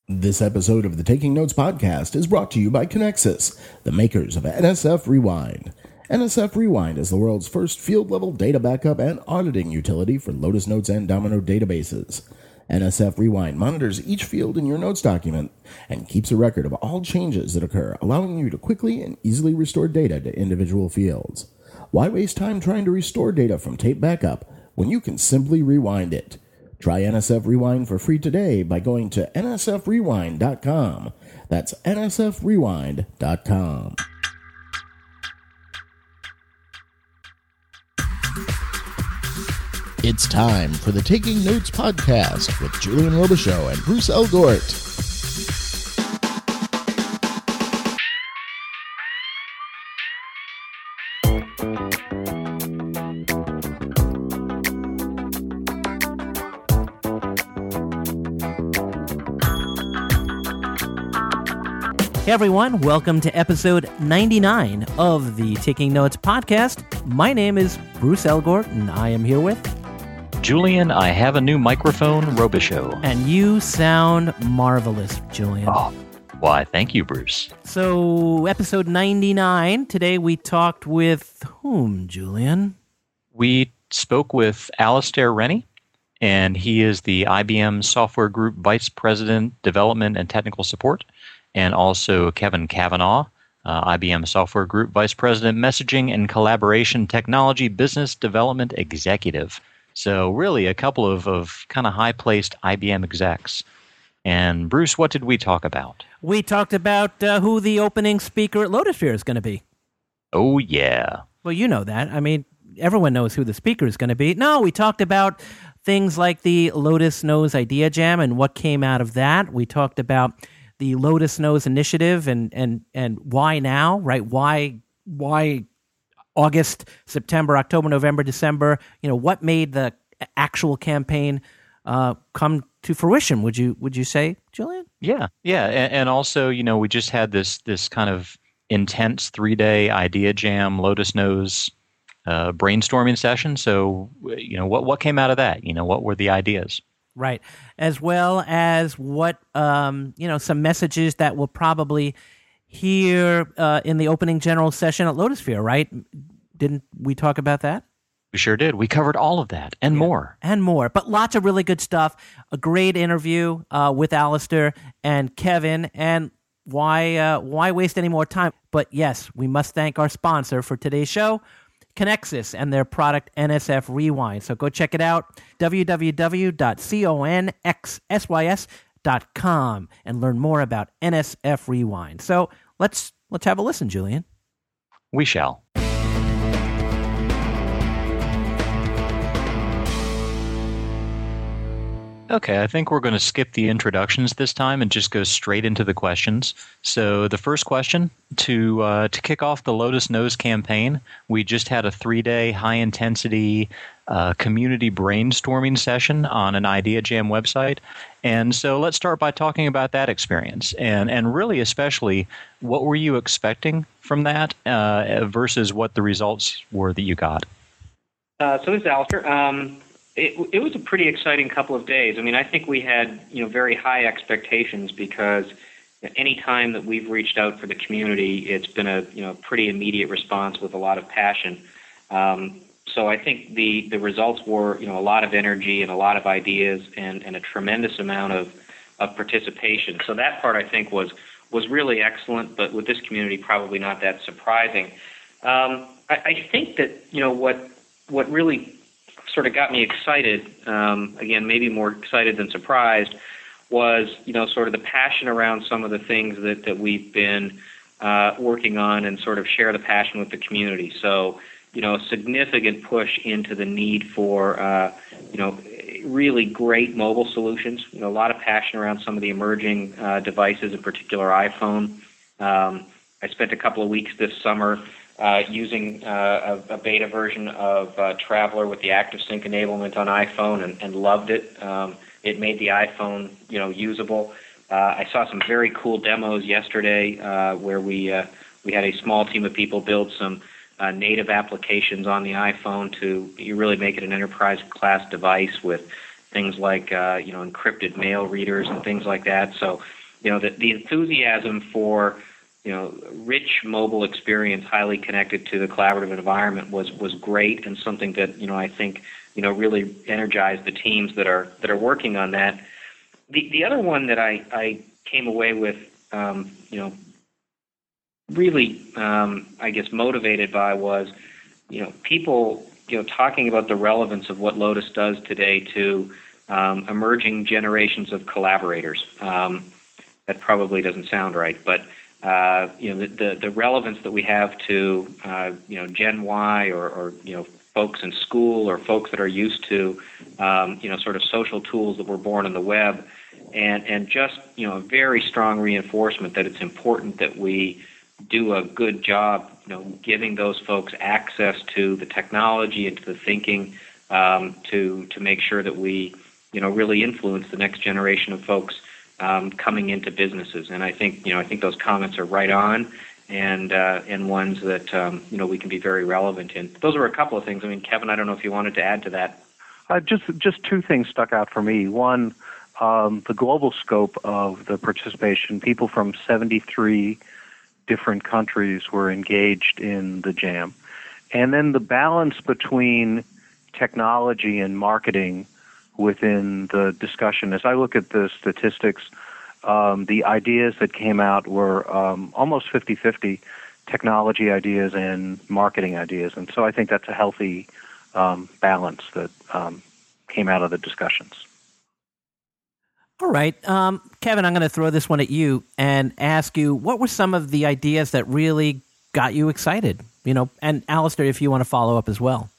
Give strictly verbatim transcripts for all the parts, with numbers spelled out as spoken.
This episode of the Taking Notes podcast is brought to you by Connexus, the makers of N S F Rewind. N S F Rewind is the world's first field-level data backup and auditing utility for Lotus Notes and Domino databases. N S F Rewind monitors each field in your Notes document and keeps a record of all changes that occur, allowing you to quickly and easily restore data to individual fields. Why waste time trying to restore data from tape backup when you can simply rewind it? Try N S F Rewind for free today by going to N S F rewind dot com. That's N S F rewind dot com. It's time for the Taking Notes podcast with Julian Robichaux and Bruce Elgort. Hey everyone, welcome to episode ninety-nine of the Taking Notes podcast. My name is Bruce Elgort, and I am here with... Julian, I have a new microphone, Robichaux. And you sound marvelous, Julian. Oh, why, thank you, Bruce. So, episode ninety-nine, today we talked with whom, Julian? We spoke with Alistair Rennie, and he is the I B M Software Group Vice President, Development and Technical Support. And also Kevin Kavanaugh, uh, I B M Software Group Vice President, Messaging and Collaboration Technology Business Development Executive. So really a couple of, of kind of high-placed I B M execs. And Bruce, what did we talk about? We talked about uh, who the opening speaker at Lotusphere is going to be. Oh, yeah. Well, you know that. I mean, everyone knows who the speaker is going to be. No, we talked about things like the Lotus Knows Idea Jam and what came out of that. We talked about the Lotus Knows Initiative and and and why now, right? Why why August, September, October, November, December? You know, what made the actual campaign uh, come to fruition? Would you would you say, Julian? Yeah, yeah, and, and also, you know, we just had this this kind of intense three day idea jam, Lotus Knows uh, brainstorming session. So, you know, what what came out of that? You know, what were the ideas? Right, as well as what, um, you know, some messages that we'll probably hear uh, in the opening general session at Lotusphere, right? Didn't we talk about that? We sure did. We covered all of that and yeah. more. And more, but lots of really good stuff. A great interview uh, with Alistair and Kevin, and why, uh, why waste any more time? But yes, we must thank our sponsor for today's show, Connexus, and their product N S F Rewind. So go check it out, w w w dot connexsys dot com, and learn more about N S F Rewind. So let's let's have a listen, Julian. We shall. Okay, I think we're going to skip the introductions this time and just go straight into the questions. So the first question, to uh, to kick off the Lotus Knows campaign, we just had a three-day high-intensity uh, community brainstorming session on an Idea Jam website. And so let's start by talking about that experience. And, and really especially, what were you expecting from that uh, versus what the results were that you got? Uh, so this is Alistair. Um It, it was a pretty exciting couple of days. I mean, I think we had, you know, very high expectations because any time that we've reached out for the community, it's been a, you know, pretty immediate response with a lot of passion. Um, so I think the, the results were, you know, a lot of energy and a lot of ideas and, and a tremendous amount of, of participation. So that part, I think, was was really excellent, but with this community, probably not that surprising. Um, I, I think that, you know, what what really sort of got me excited, um, again, maybe more excited than surprised, was, you know, sort of the passion around some of the things that, that we've been uh, working on and sort of share the passion with the community. So, you know, a significant push into the need for, uh, you know, really great mobile solutions. You know, a lot of passion around some of the emerging uh, devices, in particular iPhone. Um, I spent a couple of weeks this summer Uh, using uh, a, a beta version of uh, Traveler with the ActiveSync enablement on iPhone, and, and loved it. Um, it made the iPhone, you know, usable. Uh, I saw some very cool demos yesterday uh, where we uh, we had a small team of people build some uh, native applications on the iPhone to you really make it an enterprise class device with things like uh, you know encrypted mail readers and things like that. So you know, the, the enthusiasm for, you know, rich mobile experience, highly connected to the collaborative environment was, was great, and something that, you know, I think, you know, really energized the teams that are that are working on that. The the other one that I, I came away with, um, you know, really, um, I guess, motivated by was, you know, people, you know, talking about the relevance of what Lotus does today to um, emerging generations of collaborators. Um, that probably doesn't sound right, but uh, you know, the, the the relevance that we have to, uh, you know, Gen Y or, or you know, folks in school or folks that are used to, um, you know, sort of social tools that were born on the web, and and just, you know, a very strong reinforcement that it's important that we do a good job, you know, giving those folks access to the technology and to the thinking, um, to to make sure that we, you know, really influence the next generation of folks um, coming into businesses. And I think, you know, I think those comments are right on, and uh, and ones that um, you know, we can be very relevant in. Those are a couple of things. I mean, Kevin, I don't know if you wanted to add to that. Uh, just just two things stuck out for me. One, um, the global scope of the participation. People from seventy-three different countries were engaged in the jam. And then the balance between technology and marketing within the discussion. As I look at the statistics, um, the ideas that came out were um, almost fifty-fifty, technology ideas and marketing ideas. And so I think that's a healthy um, balance that um, came out of the discussions. All right. Um, Kevin, I'm going to throw this one at you and ask you, what were some of the ideas that really got you excited? You know, and Alistair, if you want to follow up as well.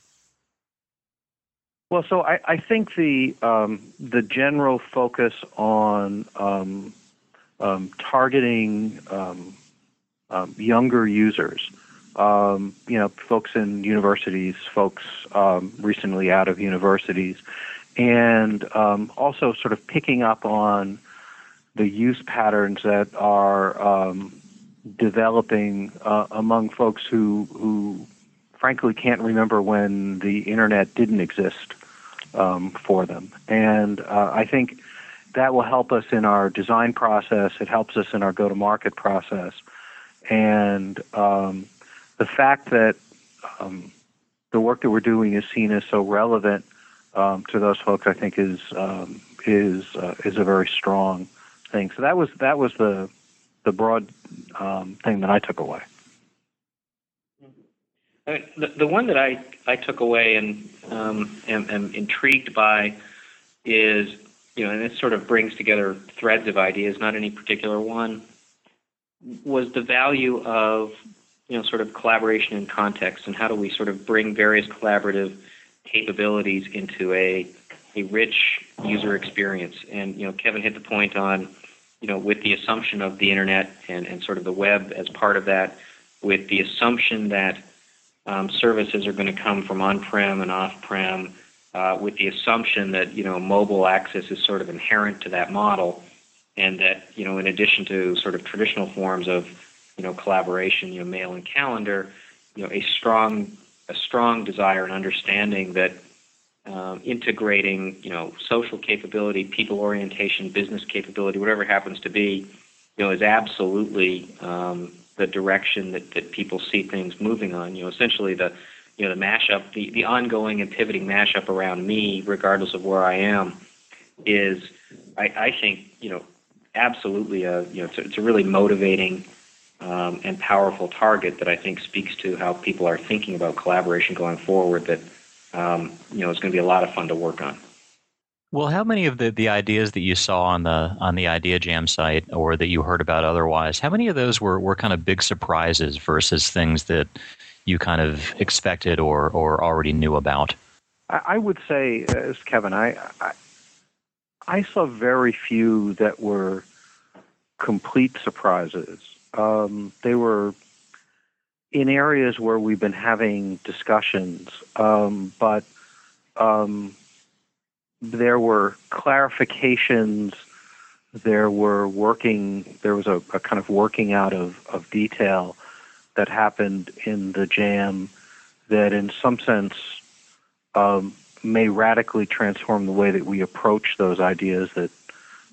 Well, so I, I think the um, the general focus on um, um, targeting um, um, younger users, um, you know, folks in universities, folks um, recently out of universities, and um, also sort of picking up on the use patterns that are um, developing uh, among folks who, who frankly can't remember when the internet didn't exist um, for them. And uh, I think that will help us in our design process. It helps us in our go-to-market process. And um, the fact that um, the work that we're doing is seen as so relevant um, to those folks, I think, is um, is uh, is a very strong thing. So that was that was the the broad um, thing that I took away. I mean, the, the one that I, I took away and um, am, am intrigued by is, you know, and this sort of brings together threads of ideas, not any particular one, was the value of, you know, sort of collaboration and context, and how do we sort of bring various collaborative capabilities into a a rich user experience. And, you know, Kevin hit the point on, you know, with the assumption of the internet and, and sort of the web as part of that, with the assumption that um, services are going to come from on-prem and off-prem, uh, with the assumption that, you know, mobile access is sort of inherent to that model, and that, you know, in addition to sort of traditional forms of, you know, collaboration, you know, mail and calendar, you know, a strong a strong desire and understanding that um, integrating, you know, social capability, people orientation, business capability, whatever it happens to be, you know, is absolutely um, the direction that, that people see things moving on. You know, essentially the, you know, the mashup, the, the ongoing and pivoting mashup around me, regardless of where I am, is, I, I think, you know, absolutely a, you know, it's a, it's a really motivating Um, and powerful target that I think speaks to how people are thinking about collaboration going forward, that um, you know, it's going to be a lot of fun to work on. Well, how many of the, the ideas that you saw on the on the Idea Jam site, or that you heard about otherwise, how many of those were, were kind of big surprises versus things that you kind of expected or, or already knew about? I, I would say, as Kevin, I, I I saw very few that were complete surprises. Um, they were in areas where we've been having discussions, um, but um, there were clarifications. There were working. There was a, a kind of working out of, of detail that happened in the jam that, in some sense, um, may radically transform the way that we approach those ideas that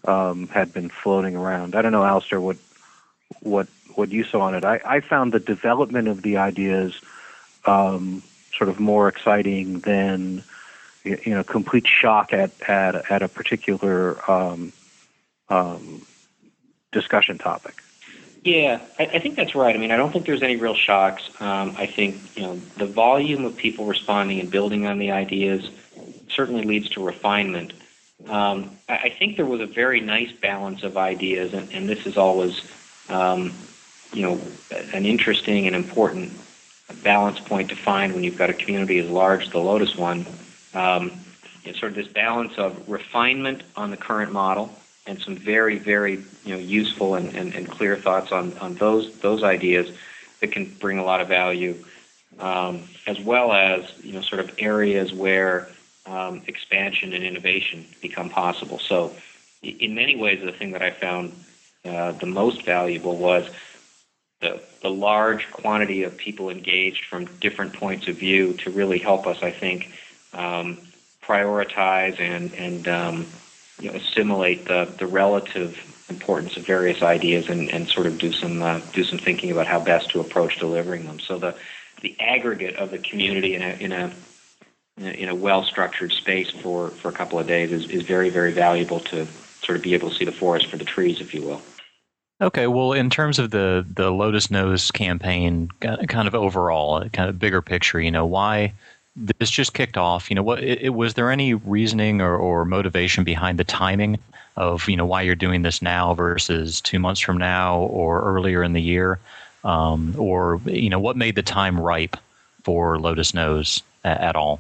um, had been floating around. I don't know, Alistair, what what what you saw on it. I, I found the development of the ideas um, sort of more exciting than you know complete shock at at, at a particular um, um, discussion topic. Yeah, I, I think that's right. I mean, I don't think there's any real shocks. Um, I think you know the volume of people responding and building on the ideas certainly leads to refinement. Um, I, I think there was a very nice balance of ideas, and, and this is always, um, you know, an interesting and important balance point to find when you've got a community as large as the Lotus one. Um, it's sort of this balance of refinement on the current model and some very, very you know useful and, and, and clear thoughts on, on those those ideas that can bring a lot of value, um, as well as you know sort of areas where um, expansion and innovation become possible. So, in many ways, the thing that I found uh, the most valuable was the the large quantity of people engaged from different points of view to really help us, I think, um, prioritize and and um, you know, assimilate the, the relative importance of various ideas and, and sort of do some uh, do some thinking about how best to approach delivering them. So the the aggregate of the community in a in a in a well structured space for, for a couple of days is, is very, very valuable to sort of be able to see the forest for the trees, if you will. Okay, well, in terms of the, the Lotus Nose campaign, kind of overall, kind of bigger picture, you know, why this just kicked off, you know, what it, it, was there any reasoning or, or motivation behind the timing of, you know, why you're doing this now versus two months from now or earlier in the year? Um, or, you know, what made the time ripe for Lotus Nose at, at all?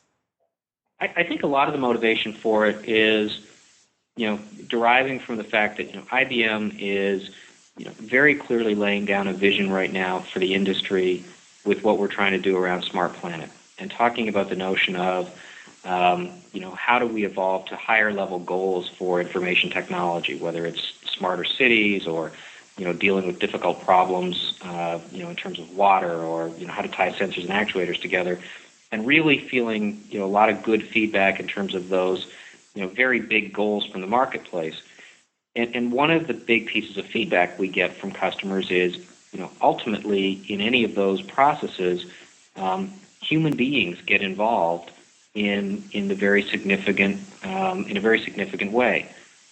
I, I think a lot of the motivation for it is, you know, deriving from the fact that, you know, I B M is, you know, very clearly laying down a vision right now for the industry with what we're trying to do around Smart Planet, and talking about the notion of, um, you know, how do we evolve to higher level goals for information technology, whether it's smarter cities or, you know, dealing with difficult problems, uh, you know, in terms of water, or, you know, how to tie sensors and actuators together, and really feeling, you know, a lot of good feedback in terms of those, you know, very big goals from the marketplace. And, and one of the big pieces of feedback we get from customers is, you know, ultimately in any of those processes, um, human beings get involved in in the very significant um, in a very significant way,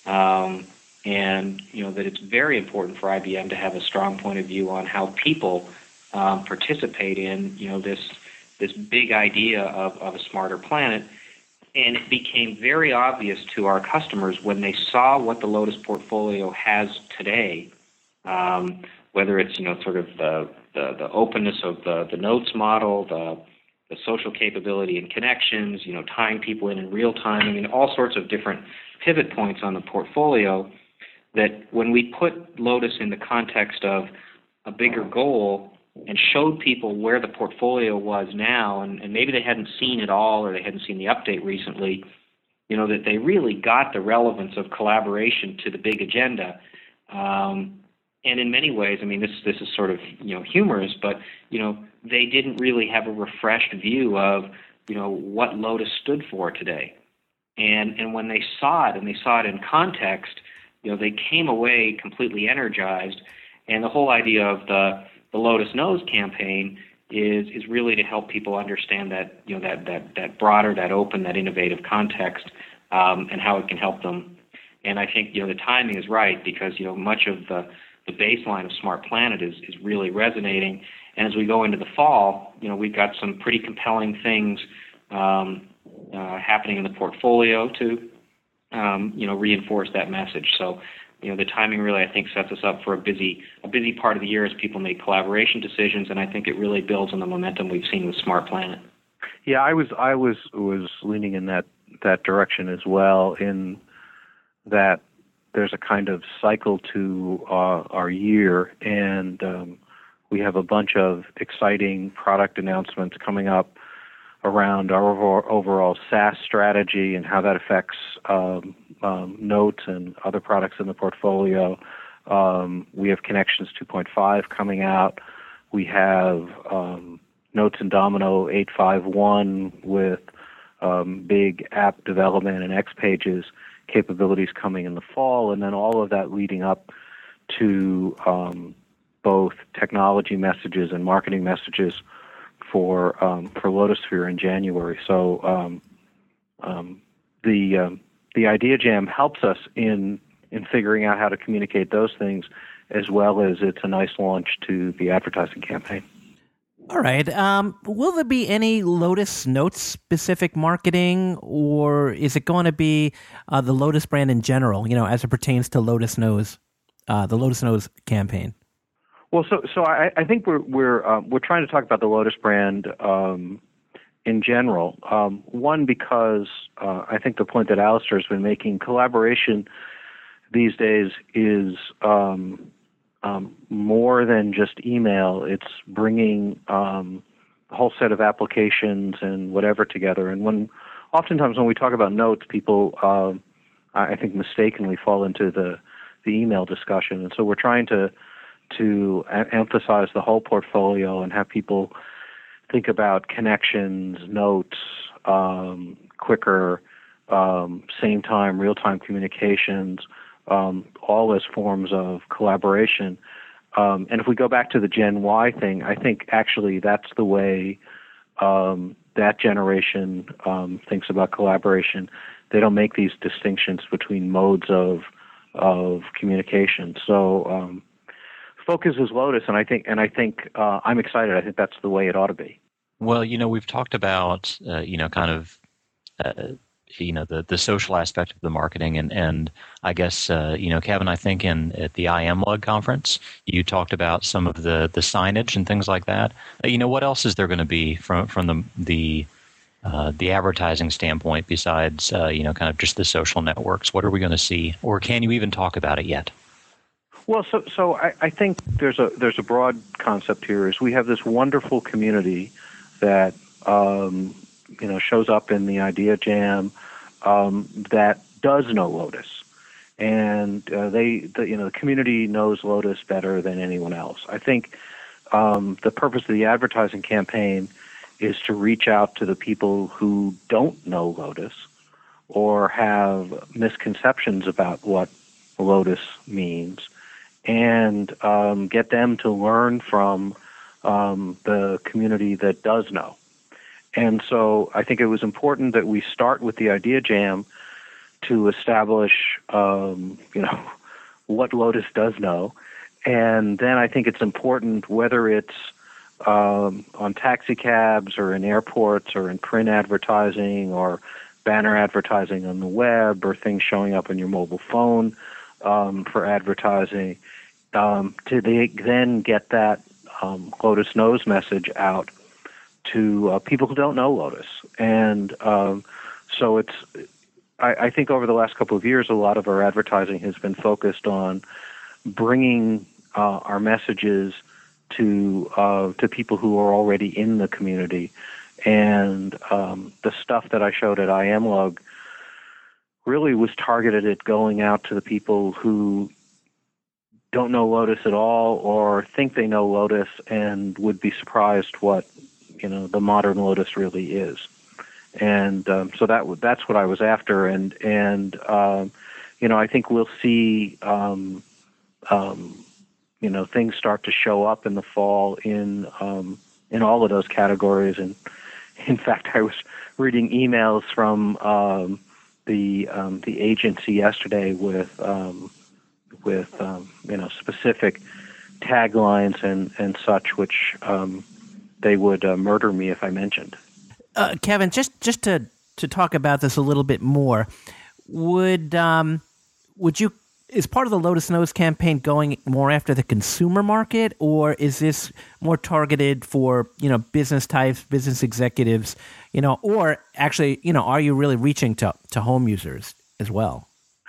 um, and you know that it's very important for I B M to have a strong point of view on how people um, participate in you know this this big idea of, of a smarter planet. And it became very obvious to our customers when they saw what the Lotus portfolio has today, um, whether it's you know sort of the the, the openness of the, the notes model, the the social capability and connections, you know, tying people in in real time. I mean, all sorts of different pivot points on the portfolio, that when we put Lotus in the context of a bigger goal and showed people where the portfolio was now, and, and maybe they hadn't seen it all or they hadn't seen the update recently, you know, that they really got the relevance of collaboration to the big agenda. Um, and in many ways, I mean, this this is sort of, you know, humorous, but, you know, they didn't really have a refreshed view of, you know, what Lotus stood for today. And and when they saw it and they saw it in context, you know, they came away completely energized. And the whole idea of the the Lotus Nose campaign is is really to help people understand that, you know, that that that broader, that open, that innovative context, um, and how it can help them. And I think, you know, the timing is right, because, you know, much of the the baseline of Smart Planet is is really resonating. And as we go into the fall, you know, we've got some pretty compelling things um, uh, happening in the portfolio to, um, you know, reinforce that message. So, you know, the timing really, I think, sets us up for a busy, a busy part of the year as people make collaboration decisions, and I think it really builds on the momentum we've seen with Smart Planet. Yeah, I was, I was, was leaning in that that direction as well. In that, there's a kind of cycle to uh, our year, and um, we have a bunch of exciting product announcements coming up around our overall, overall SaaS strategy and how that affects um, um, Notes and other products in the portfolio. Um, we have Connections two point five coming out. We have um, Notes and Domino eight five one with um, big app development and X Pages capabilities coming in the fall, and then all of that leading up to um, both technology messages and marketing messages for um, for Lotusphere in January. So um, um, the um, the Idea Jam helps us in in figuring out how to communicate those things, as well as it's a nice launch to the advertising campaign. All right. Um, will there be any Lotus Notes specific marketing, or is it going to be uh, the Lotus brand in general, you know, as it pertains to Lotus Knows, uh, the Lotus Knows campaign? Well, so so I, I think we're we're uh, we're trying to talk about the Lotus brand um, in general. Um, one, because uh, I think the point that Alistair has been making, collaboration these days is um, um, more than just email. It's bringing um, a whole set of applications and whatever together. And when oftentimes when we talk about notes, people uh, I think mistakenly fall into the the email discussion. And so we're trying to to a- emphasize the whole portfolio and have people think about connections, notes, um, quicker, um, same time, real time communications, um, all as forms of collaboration. Um, and if we go back to the Gen Y thing, I think actually that's the way um, that generation um, thinks about collaboration. They don't make these distinctions between modes of of communication. So um, focus is Lotus, and I think and I think uh, I'm excited. I think that's the way it ought to be. Well, you know, we've talked about uh, you know, kind of uh, you know the the social aspect of the marketing, and and I guess uh, you know, Kevin, I think in at the I M Lug conference, you talked about some of the the signage and things like that. Uh, you know, what else is there going to be from from the the uh, the advertising standpoint besides uh, you know, kind of just the social networks? What are we going to see, or can you even talk about it yet? Well, so so I, I think there's a there's a broad concept here. Is we have this wonderful community that um, you know shows up in the Idea Jam um, that does know Lotus, and uh, they the, you know the community knows Lotus better than anyone else. I think um, the purpose of the advertising campaign is to reach out to the people who don't know Lotus or have misconceptions about what Lotus means, and um, get them to learn from um, the community that does know. And so I think it was important that we start with the Idea Jam to establish, um, you know, what Lotus does know. And then I think it's important, whether it's um, on taxi cabs or in airports or in print advertising or banner advertising on the web or things showing up on your mobile phone um, for advertising, um, to they then get that um, Lotus Knows message out to uh, people who don't know Lotus. And um, so it's, I, I think over the last couple of years, a lot of our advertising has been focused on bringing uh, our messages to uh, to people who are already in the community. And um, the stuff that I showed at I M Lug really was targeted at going out to the people who don't know Lotus at all or think they know Lotus and would be surprised what, you know, the modern Lotus really is. And um, so that that's what I was after. And, and um, you know, I think we'll see, um, um, you know, things start to show up in the fall in um, in all of those categories. And in fact, I was reading emails from um, the um, the agency yesterday with um, with um, you know specific taglines and, and such, which um, they would uh, murder me if I mentioned. Uh, Kevin, just just to, to talk about this a little bit more, would um, would you, is part of the Lotus Knows campaign going more after the consumer market, or is this more targeted for, you know, business types, business executives, you know, or actually, you know, are you really reaching to, to home users as well?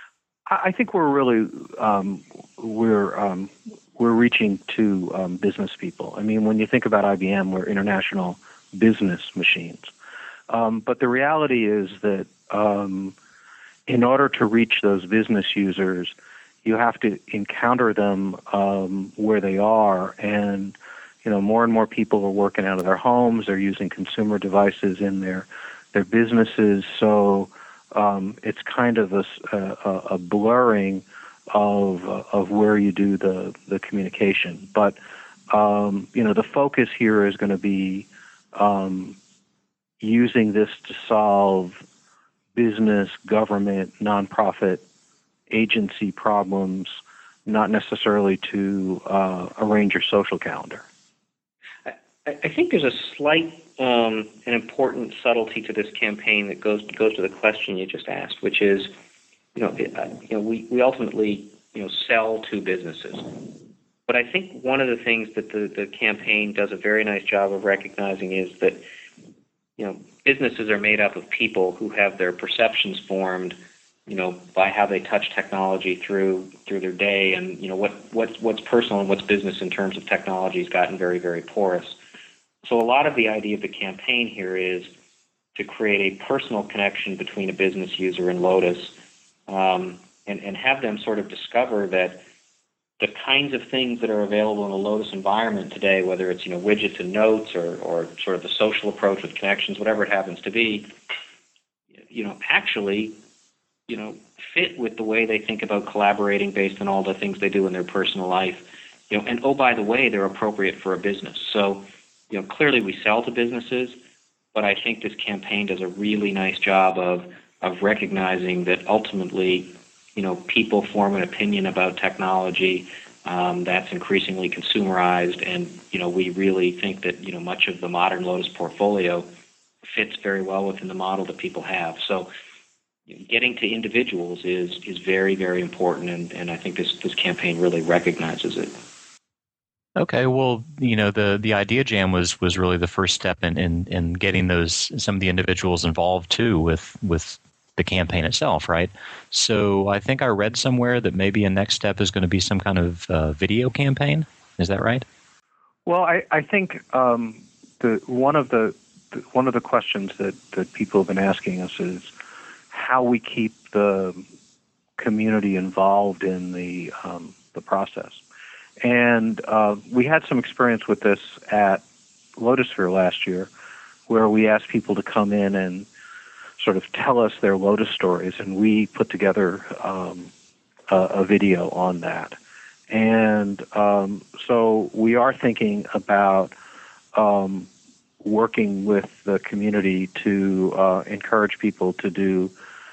I think we're really um, we're um, we're reaching to um, business people. I mean, when you think about I B M, we're international business machines. Um, but the reality is that um, in order to reach those business users, you have to encounter them um, where they are. And, you know, more and more people are working out of their homes. They're using consumer devices in their their businesses. So um, it's kind of a, a, a blurring of uh, of where you do the the communication. But um, you know, the focus here is going to be um, using this to solve business, government, nonprofit, agency problems, not necessarily to uh, arrange your social calendar. I, I think there's a slight um, and important subtlety to this campaign that goes goes to the question you just asked, which is, you know, it, uh, you know, we, we ultimately, you know, sell to businesses. But I think one of the things that the, the campaign does a very nice job of recognizing is that, you know, businesses are made up of people who have their perceptions formed, you know, by how they touch technology through through their day, and you know what what's what's personal and what's business in terms of technology has gotten very, very porous. So a lot of the idea of the campaign here is to create a personal connection between a business user and Lotus, um, and and have them sort of discover that the kinds of things that are available in the Lotus environment today, whether it's, you know, widgets and notes or, or sort of the social approach with connections, whatever it happens to be, you know, actually, you know, fit with the way they think about collaborating based on all the things they do in their personal life. You know, and oh, by the way, they're appropriate for a business. So, you know, clearly we sell to businesses, but I think this campaign does a really nice job of of recognizing that ultimately, you know, people form an opinion about technology um, that's increasingly consumerized, and you know, we really think that, you know, much of the modern Lotus portfolio fits very well within the model that people have. So, getting to individuals is is very, very important, and, and I think this this campaign really recognizes it. Okay, well, you know, the, the Idea Jam was, was really the first step in, in, in getting those some of the individuals involved too with with the campaign itself, right? So I think I read somewhere that maybe a next step is going to be some kind of uh, video campaign. Is that right? Well, I, I think um, the one of the one of the questions that, that people have been asking us is how we keep the community involved in the um, the process. And uh, we had some experience with this at Lotusphere last year, where we asked people to come in and sort of tell us their Lotus stories, and we put together um, a, a video on that. And um, so we are thinking about um, working with the community to uh, encourage people to do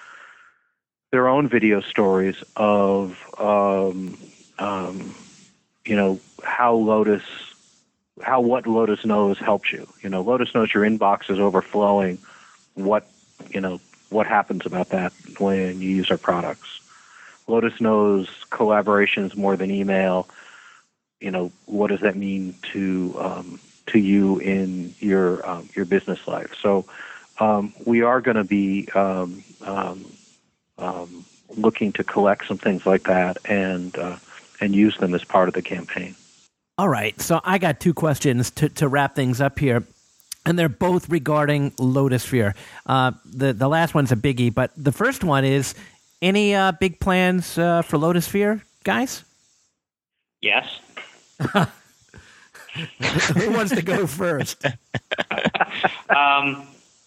their own video stories of, um, um, you know, how Lotus, how what Lotus Knows helps you. You know, Lotus Knows your inbox is overflowing. What, you know, what happens about that when you use our products? Lotus Knows collaborations more than email. You know, what does that mean to um, to you in your um, your business life? So um, we are going to be um, um, um, looking to collect some things like that and uh, and use them as part of the campaign. All right, so I got two questions to, to wrap things up here, and they're both regarding Lotusphere. Uh, the the last one's a biggie, but the first one is, any uh, big plans uh, for Lotusphere, guys? Yes. Who wants to go first? um,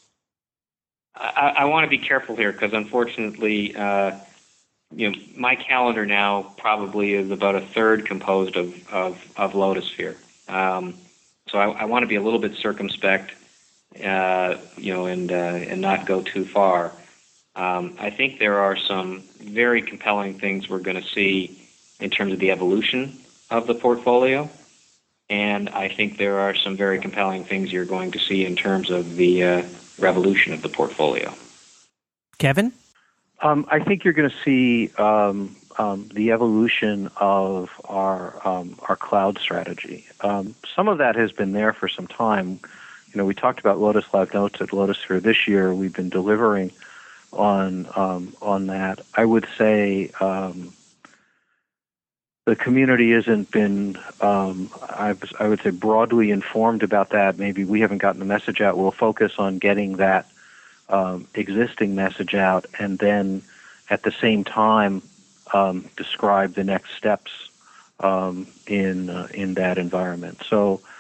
I, I want to be careful here because, unfortunately, uh, you know, my calendar now probably is about a third composed of of, of Lotusphere. Um, so I, I want to be a little bit circumspect, uh, you know, and uh, and not go too far. Um, I think there are some very compelling things we're going to see in terms of the evolution of the portfolio, and I think there are some very compelling things you're going to see in terms of the uh, revolution of the portfolio. Kevin? Um, I think you're going to see um, um, the evolution of our um, our cloud strategy. Um, some of that has been there for some time. You know, we talked about Lotus Live Notes at Lotusphere this year. We've been delivering on um, on that. I would say um, the community hasn't been, um, I, I would say, broadly informed about that. Maybe we haven't gotten the message out. We'll focus on getting that um, existing message out, and then at the same time um, describe the next steps um, in uh, in that environment. So,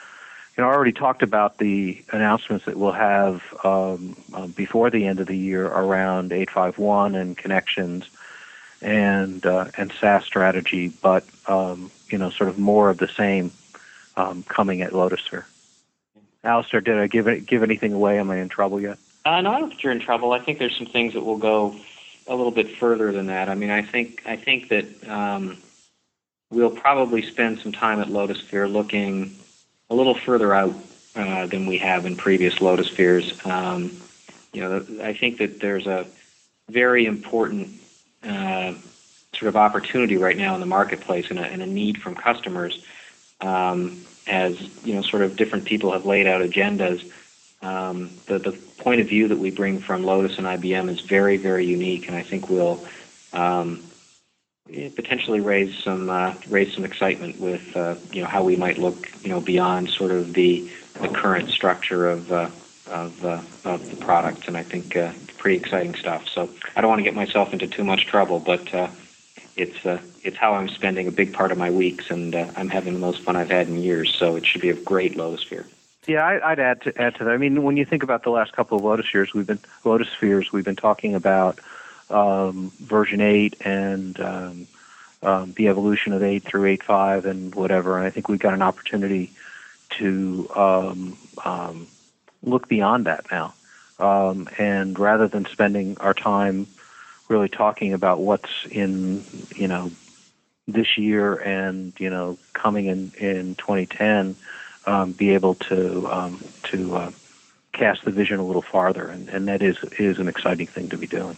you know, I already talked about the announcements that we'll have um, uh, before the end of the year around eight five one and connections and uh, and SaaS strategy, but um, you know, sort of more of the same um, coming at Lotusphere. Alistair, did I give it, give anything away? Am I in trouble yet? Uh, no, I don't think you're in trouble. I think there's some things that will go a little bit further than that. I mean, I think I think that um, we'll probably spend some time at Lotusphere looking a little further out uh, than we have in previous Lotuspheres. Um, you know, I think that there's a very important uh, sort of opportunity right now in the marketplace and a, and a need from customers. Um, as you know, sort of different people have laid out agendas. Um, the, the point of view that we bring from Lotus and I B M is very, very unique, and I think we'll um, potentially raise some uh, raise some excitement with uh, you know how we might look you know beyond sort of the the current structure of uh, of, uh, of the product, and I think uh, pretty exciting stuff. So I don't want to get myself into too much trouble, but uh, it's uh, it's how I'm spending a big part of my weeks, and uh, I'm having the most fun I've had in years. So it should be a great Lotusphere. Yeah, I, I'd add to add to that. I mean, when you think about the last couple of Lotuspheres, we've been Lotuspheres, we've been talking about um, version eight and um, um, the evolution of eight through eight point five and whatever. And I think we've got an opportunity to um, um, look beyond that now. Um, and rather than spending our time really talking about what's in, you know, this year and, you know, coming in, in twenty ten, um, be able to um, to uh, cast the vision a little farther. And, and that is, is an exciting thing to be doing.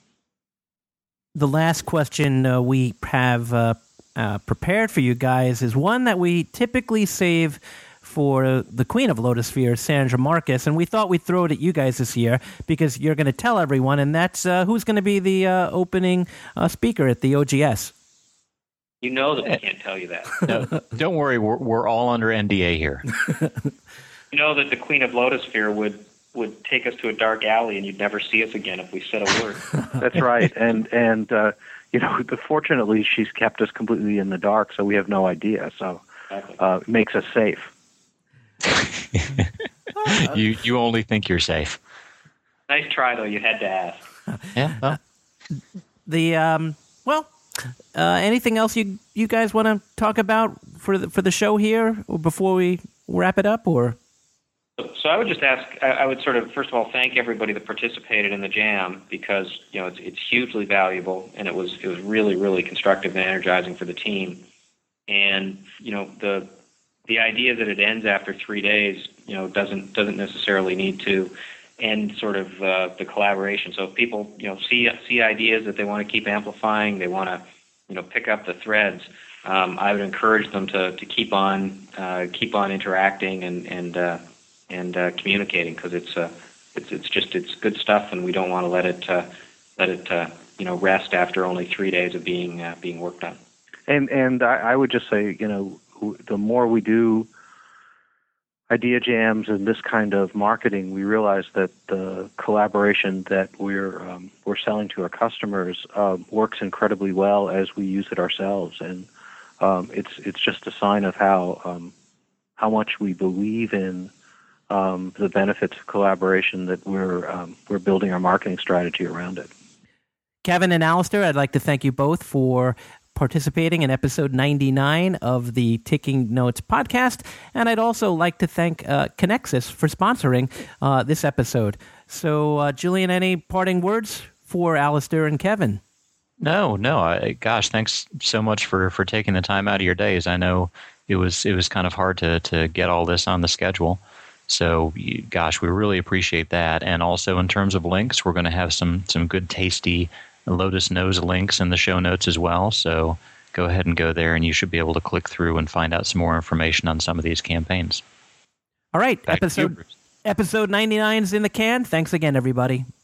The last question uh, we have uh, uh, prepared for you guys is one that we typically save for the Queen of Lotusphere, Sandra Marcus, and we thought we'd throw it at you guys this year because you're going to tell everyone, and that's uh, who's going to be the uh, opening uh, speaker at the O G S. You know that we can't tell you that. No, don't worry, we're, we're all under N D A here. You know that the Queen of Lotusphere would, would take us to a dark alley and you'd never see us again if we said a word. That's right, and and uh, you know, fortunately, she's kept us completely in the dark, so we have no idea. So exactly. uh, it makes us safe. you you only think you're safe. Nice try, though. You had to ask. Yeah. Well. The um. Well, uh, anything else you you guys want to talk about for the for the show here, or before we wrap it up, or? So I would just ask. I, I would sort of first of all thank everybody that participated in the jam because you know it's it's hugely valuable and it was it was really really constructive and energizing for the team, and you know the. The idea that it ends after three days, you know, doesn't doesn't necessarily need to end sort of uh, the collaboration. So if people, you know, see see ideas that they want to keep amplifying, they want to, you know, pick up the threads. Um, I would encourage them to, to keep on uh, keep on interacting and and uh, and uh, communicating because it's uh, it's it's just it's good stuff, and we don't want to let it uh, let it uh, you know rest after only three days of being uh, being worked on. And and I, I would just say, you know, the more we do idea jams and this kind of marketing, we realize that the collaboration that we're um, we're selling to our customers uh, works incredibly well as we use it ourselves, and um, it's it's just a sign of how um, how much we believe in um, the benefits of collaboration that we're um, we're building our marketing strategy around it. Kevin and Alistair, I'd like to thank you both for participating in episode ninety-nine of the Taking Notes podcast. And I'd also like to thank uh, Connexus for sponsoring uh, this episode. So, uh, Julian, any parting words for Alistair and Kevin? No, no. I, gosh, thanks so much for, for taking the time out of your days. I know it was it was kind of hard to, to get all this on the schedule. So, gosh, we really appreciate that. And also in terms of links, we're going to have some some good, tasty Lotus Knows links in the show notes as well. So go ahead and go there, and you should be able to click through and find out some more information on some of these campaigns. All right, Back episode episode ninety-nine is in the can. Thanks again, everybody.